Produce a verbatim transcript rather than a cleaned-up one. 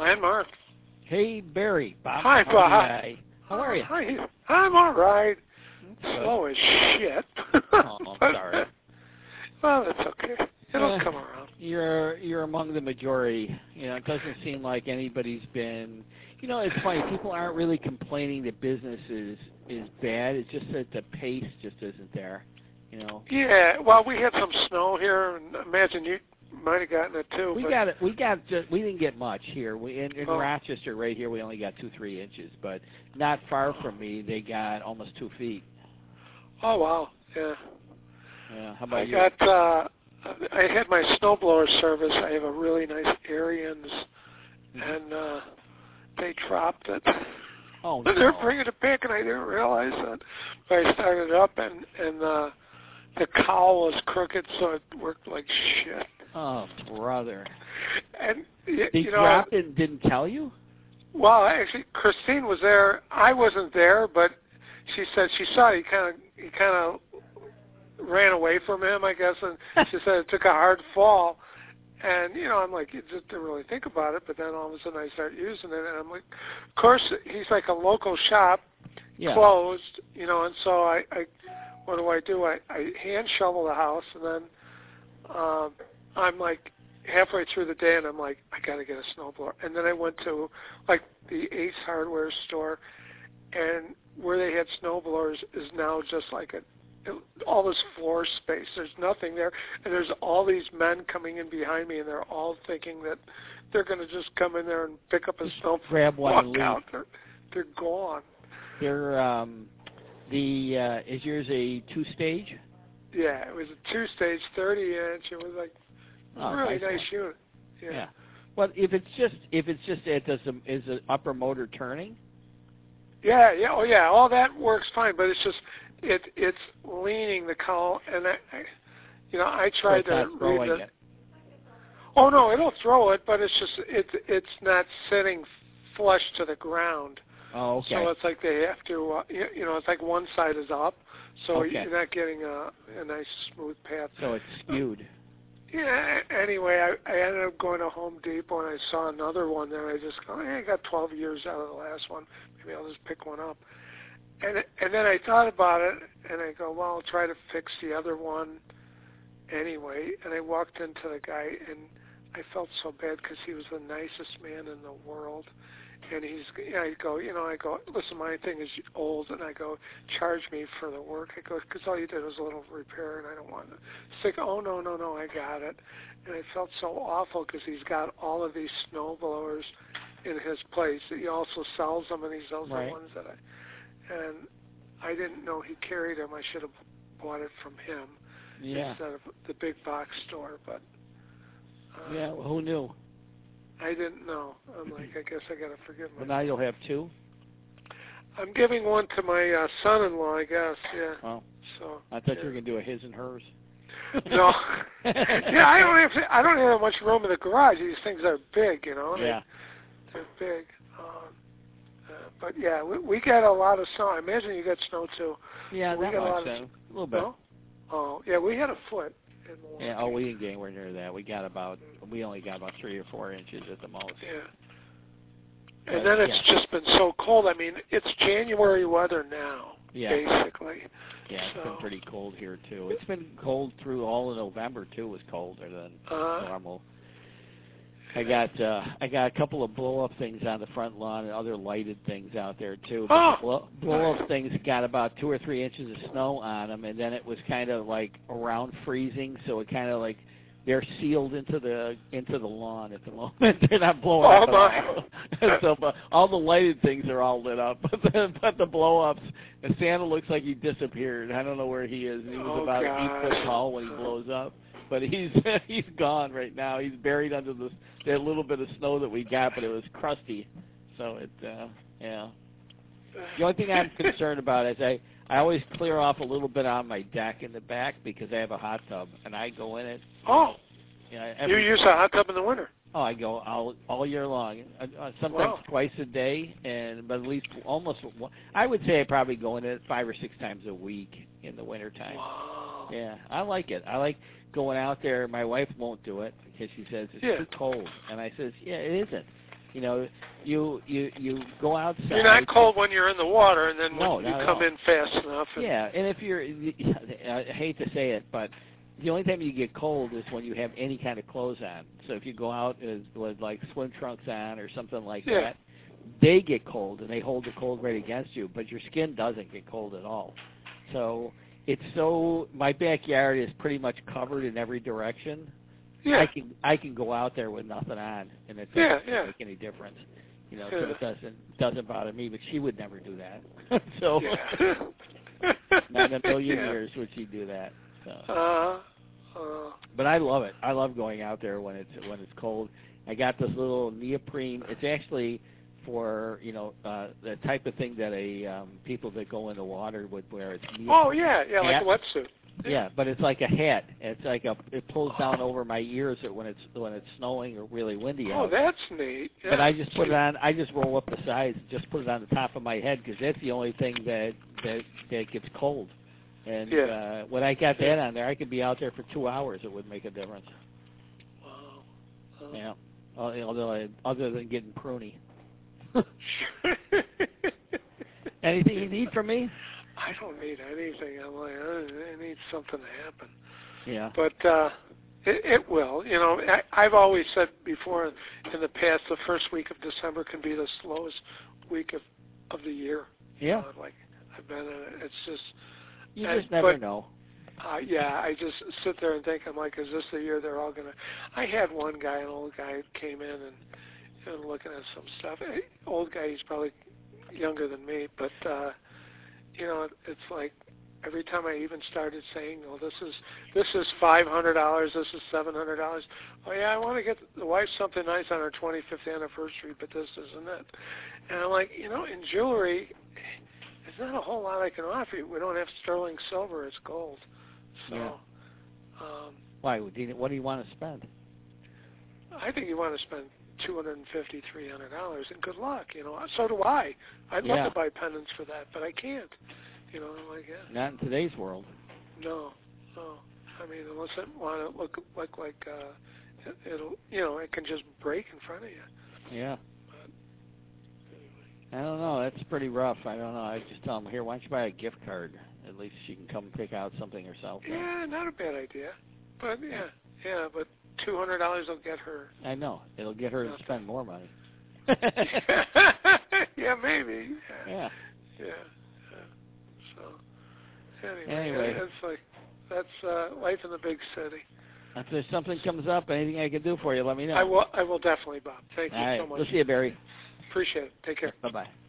Landmark. Hey, Barry. Bob. Hi, Bob. How are you? Hi. I'm all right. That's Slow as shit. Oh, I'm but, sorry. Well, that's okay. It'll Uh, come around. You're you're among the majority. You know, it doesn't seem like anybody's been. You know, it's funny. People aren't really complaining that business is is bad. It's just that the pace just isn't there. You know. Yeah. Well, we had some snow here, and imagine you might have gotten it too. We but, got it. We got just. We didn't get much here. We in, in Oh. Rochester, right here, we only got two, three inches. But not far from me, they got almost two feet. Oh wow. Yeah. Yeah. How about I you? got. Uh, I had my snowblower service. I have a really nice Ariens, Mhm. and uh, they dropped it. Oh And they're no. bringing it back, and I didn't realize that. But I started it up, and and uh, the cowl was crooked, so it worked like shit. Oh brother. And y- They you know, dropped it and didn't tell you? well, actually, Christine was there. I wasn't there, but she said she saw it. He kind of he kind of ran away from him, I guess, and she said it took a hard fall. And, you know, I'm like, you just didn't really think about it, but then all of a sudden I start using it, and I'm like, of course, he's like a local shop, Yeah. closed, you know, and so I, I what do I do? I, I hand shovel the house, and then um, I'm like halfway through the day, and I'm like, I got to get a snowblower. And then I went to, like, the Ace Hardware store, and where they had snowblowers is now just like a all this floor space. There's nothing there, and there's all these men coming in behind me, and they're all thinking that they're going to just come in there and pick up a snow, grab one walk and leave. out. They're, they're gone. They're um, the uh, is yours a two stage? Yeah, it was a two-stage, thirty inch. It was like Oh, really nice nice one. unit. Yeah. Yeah. Well, if it's just if it's just it does some is the upper motor turning? Yeah, yeah, oh yeah, all that works fine, but it's just it it's leaning the cowl, and I, I you know, I So tried it's to not throwing read the. it. Oh no, it'll throw it, but it's just it's it's not sitting flush to the ground. Oh, okay. So it's like they have to, uh, you, you know, it's like one side is up, so Okay. you're not getting a a nice smooth path. So it's skewed. Yeah. Anyway, I, I ended up going to Home Depot, and I saw another one there. I just go, hey, I got twelve years out of the last one. Maybe I'll just pick one up. And and then I thought about it, and I go, well, I'll try to fix the other one anyway. And I walked into the guy, and I felt so bad because he was the nicest man in the world. And he's, I go, you know, I go, listen, my thing is old, and I go, charge me for the work. I go, because all you did was a little repair, and I don't want to. It's like, oh, no, no, no, I got it. And I felt so awful because he's got all of these snow blowers in his place. He also sells them, and he sells Right. the ones that I, and I didn't know he carried them. I should have bought it from him Yeah. instead of the big box store, but. Uh, Yeah. Well, who knew? I didn't know. I'm like, I guess I got to forgive myself. Well, now you'll have two. I'm giving one to my uh, son-in-law, I guess. Yeah. Oh. So. I thought yeah. you were gonna do a his and hers. No. yeah, I don't have. I don't have much room in the garage. These things are big, you know. Yeah. They, they're big. Um, uh, but yeah, we, we got a lot of snow. I imagine you got snow too. Yeah, we that got a much. lot of, uh, a little bit. No? Oh, yeah, we had a foot. In Milwaukee. Yeah. Oh, we didn't get anywhere near that. We got about. We only got about three or four inches at the most. Yeah. But, And then it's yeah. just been so cold. I mean, it's January weather now, Yeah. basically. Yeah, it's so. been pretty cold here too. It's been cold through all of November too. It was colder than Uh, normal. I got uh, I got a couple of blow up things on the front lawn and other lighted things out there too. But Oh, the blow, blow up things got about two or three inches of snow on them, and then it was kind of like around freezing, so it kind of like they're sealed into the into the lawn at the moment. They're not blowing Oh, up at my. all. so but all the lighted things are all lit up, but the, but the blow ups. And Santa looks like he disappeared. I don't know where he is. He was Oh, about gosh. eight foot tall when he blows up. But he's he's gone right now. He's buried under the that little bit of snow that we got, but it was crusty. So it uh, yeah. The only thing I'm concerned about is I I always clear off a little bit on my deck in the back because I have a hot tub and I go in it. Oh, You know, you every, use a hot tub in the winter. oh, I go all all year long. Uh, uh, sometimes Wow. twice a day, and but at least almost. one- I would say I probably go in it five or six times a week in the wintertime. Wow. Yeah, I like it. I like going out there. My wife won't do it because she says it's Yeah. too cold, and I says, yeah, it isn't. You know, you you you go outside. You're not cold when you're in the water, and then no, when you not come at all. in fast enough. And yeah, and if you're, I hate to say it, but the only time you get cold is when you have any kind of clothes on. So if you go out with, with like swim trunks on or something like yeah. that, they get cold and they hold the cold right against you, but your skin doesn't get cold at all. So it's so, my backyard is pretty much covered in every direction. Yeah. I can I can go out there with nothing on, and it doesn't Yeah, yeah. make any difference. You know, Yeah. so it doesn't doesn't bother me. But she would never do that. so Yeah. not in a million Yeah. years would she do that. So. Uh, uh, But I love it. I love going out there when it's when it's cold. I got this little neoprene. It's actually for, you know, uh, the type of thing that a um, people that go in the water would wear. It's neoprene. oh yeah, yeah, like Yeah. a wetsuit. Yeah, but it's like a hat. It's like a it pulls down over my ears when it's when it's snowing or really windy Oh, out. that's neat. Yeah. But I just put it on. I just roll up the sides, and just put it on the top of my head because that's the only thing that that that gets cold. And Yeah. uh, when I got that on there, I could be out there for two hours. It would make a difference. Wow. Uh, Yeah. Other other than getting pruny. Anything you need from me? I don't need anything. I'm like, I need something to happen. Yeah. But uh, it, it will. You know, I, I've always said before in the past, the first week of December can be the slowest week of of the year. Yeah. Uh, like I've been in it. It's just. You and, just never but, know. Uh, yeah, I just sit there and think, I'm like, is this the year they're all gonna? I had one guy, an old guy, came in and and looking at some stuff. Hey, old guy, he's probably younger than me, but uh, you know, it, it's like every time I even started saying, "Oh, this is this is five hundred dollars, this is seven hundred dollars." Oh yeah, I want to get the wife something nice on her twenty-fifth anniversary, but this isn't it. And I'm like, you know, in jewelry, there's not a whole lot I can offer you. We don't have sterling silver; it's gold. So, Yeah. um, Why? What do you, what do you want to spend? I think you want to spend two hundred and fifty, three hundred dollars, and good luck. You know, so do I. I'd love Yeah. to buy pendants for that, but I can't. You know, I'm like, yeah. Not in today's world. No, no. I mean, unless I want to look look like uh, it, it'll, you know, it can just break in front of you. Yeah. But anyway. I don't know. That's pretty rough. I don't know. I just tell them, here, why don't you buy a gift card? At least she can come pick out something herself. Then. Yeah, not a bad idea. But yeah, yeah. But two hundred dollars will get her. I know. It'll get her to Nothing. spend more money. Yeah, maybe. Yeah. Yeah. Yeah. yeah. So anyway, Anyway. it's like that's uh, life in the big city. If there's something comes up, anything I can do for you, let me know. I will. I will definitely, Bob. Thank you All right. so much. We'll see you, Barry. Appreciate it. Take care. Bye-bye.